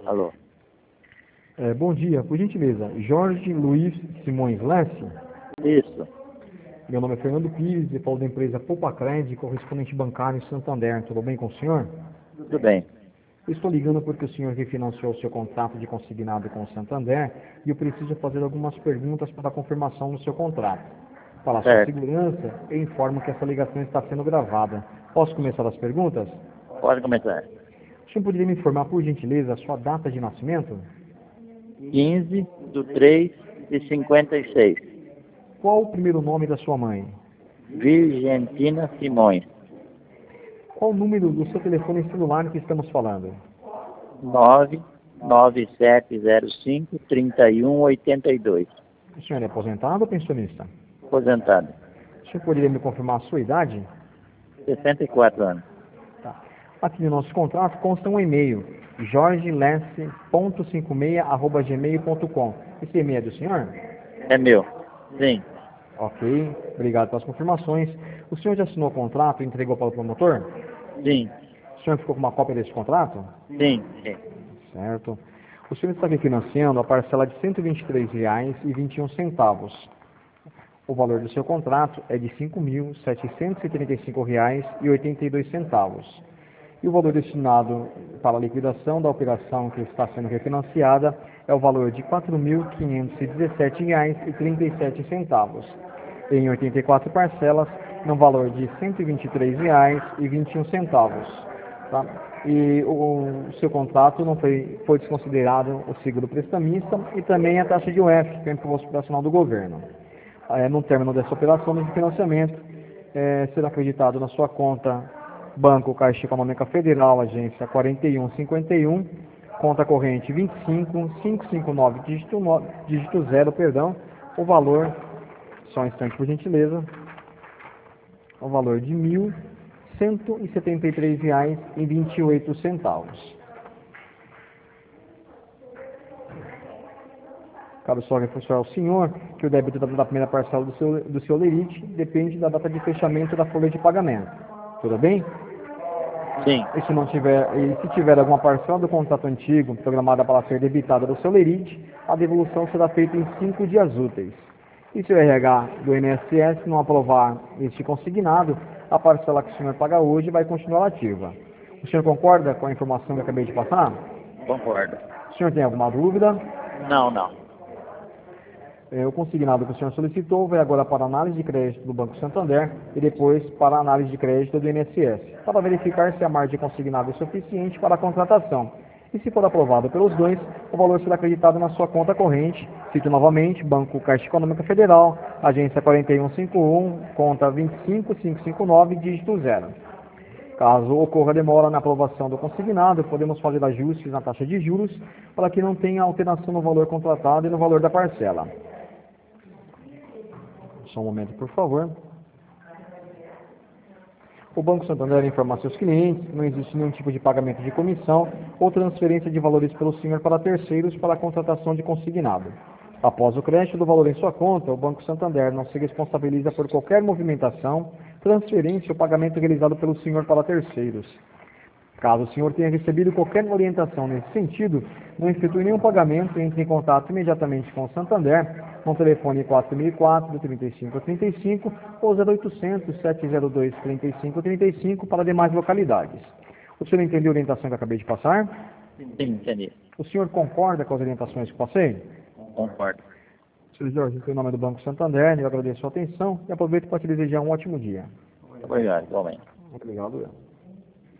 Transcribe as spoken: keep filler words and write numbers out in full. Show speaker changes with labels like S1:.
S1: Alô.
S2: É, bom dia, por gentileza, Jorge Luiz Simões Lesse.
S1: Isso.
S2: Meu nome é Fernando Pires e falo da empresa Poupacred, correspondente bancário em Santander. Tudo bem com o senhor?
S1: Tudo bem.
S2: Eu estou ligando porque o senhor refinanciou o seu contrato de consignado com o Santander e eu preciso fazer algumas perguntas para a confirmação do seu contrato. Para a sua
S1: Certo.
S2: segurança, eu informo que essa ligação está sendo gravada. Posso começar as perguntas?
S1: Pode começar.
S2: O senhor poderia me informar, por gentileza, a sua data de nascimento?
S1: quinze de três de cinquenta e seis.
S2: Qual o primeiro nome da sua mãe?
S1: Virgentina Simões.
S2: Qual o número do seu telefone celular que estamos falando?
S1: nove nove sete zero cinco, três um oito dois.
S2: O senhor é aposentado ou pensionista?
S1: Aposentado.
S2: O senhor poderia me confirmar a sua idade?
S1: sessenta e quatro anos.
S2: Tá. Aqui no nosso contrato consta um e-mail, jorgelesse ponto cinquenta e seis arroba gmail ponto com. Esse e-mail é do senhor?
S1: É meu. Sim.
S2: Ok, obrigado pelas confirmações. O senhor já assinou o contrato e entregou para o promotor?
S1: Sim.
S2: O senhor ficou com uma cópia desse contrato?
S1: Sim. Sim.
S2: Certo. O senhor está refinanciando a parcela de cento e vinte e três reais e vinte e um centavos. O valor do seu contrato é de cinco mil setecentos e trinta e cinco reais e oitenta e dois centavos. E o valor destinado para a liquidação da operação que está sendo refinanciada é o valor de quatro mil quinhentos e dezessete reais e trinta e sete centavos, em oitenta e quatro parcelas, no valor de cento e vinte e três reais e vinte e um centavos. Tá? E o, o seu contrato não foi, foi desconsiderado o seguro prestamista e também a taxa de U F, que é o Imposto Operacional do Governo. É, no término dessa operação de financiamento, é, será acreditado na sua conta Banco Caixa Econômica Federal, agência quarenta e um cinquenta e um, conta corrente vinte e cinco mil quinhentos e cinquenta e nove, dígito, no, dígito zero, perdão, o valor, só um instante por gentileza, o valor de mil cento e setenta e três reais e vinte e oito centavos. Cabe só reforçar ao senhor que o débito da primeira parcela do seu, do seu lerite depende da data de fechamento da folha de pagamento. Tudo bem?
S1: Sim.
S2: E se não tiver, e se tiver alguma parcela do contrato antigo programada para ser debitada do seu lerite, a devolução será feita em cinco dias úteis. E se o R H do I N S S não aprovar este consignado, a parcela que o senhor paga hoje vai continuar ativa. O senhor concorda com a informação que eu acabei de passar?
S1: Concordo.
S2: O senhor tem alguma dúvida?
S1: Não, não.
S2: É, o consignado que o senhor solicitou vai agora para a análise de crédito do Banco Santander e depois para a análise de crédito do I N S S, para verificar se a margem consignada é suficiente para a contratação. E se for aprovado pelos dois, o valor será acreditado na sua conta corrente. Cito novamente, Banco Caixa Econômica Federal, agência quarenta e um cinquenta e um, conta vinte e cinco mil quinhentos e cinquenta e nove, dígito zero. Caso ocorra demora na aprovação do consignado, podemos fazer ajustes na taxa de juros para que não tenha alteração no valor contratado e no valor da parcela. Só um momento, por favor. O Banco Santander informa a seus clientes que não existe nenhum tipo de pagamento de comissão ou transferência de valores pelo senhor para terceiros para a contratação de consignado. Após o crédito do valor em sua conta, o Banco Santander não se responsabiliza por qualquer movimentação, transferência ou pagamento realizado pelo senhor para terceiros. Caso o senhor tenha recebido qualquer orientação nesse sentido, não efetue nenhum pagamento, entre em contato imediatamente com o Santander, no telefone quatro mil e quatro, trinta e cinco trinta e cinco ou zero oitocentos, sete zero dois, trinta e cinco trinta e cinco para demais localidades. O senhor entendeu a orientação que eu acabei de passar?
S1: Sim, entendi.
S2: O senhor concorda com as orientações que passei?
S1: Concordo.
S2: senhor Jorge, em nome do Banco Santander, eu agradeço a sua atenção e aproveito para te desejar um ótimo dia.
S1: Obrigado, igualmente.
S2: Obrigado.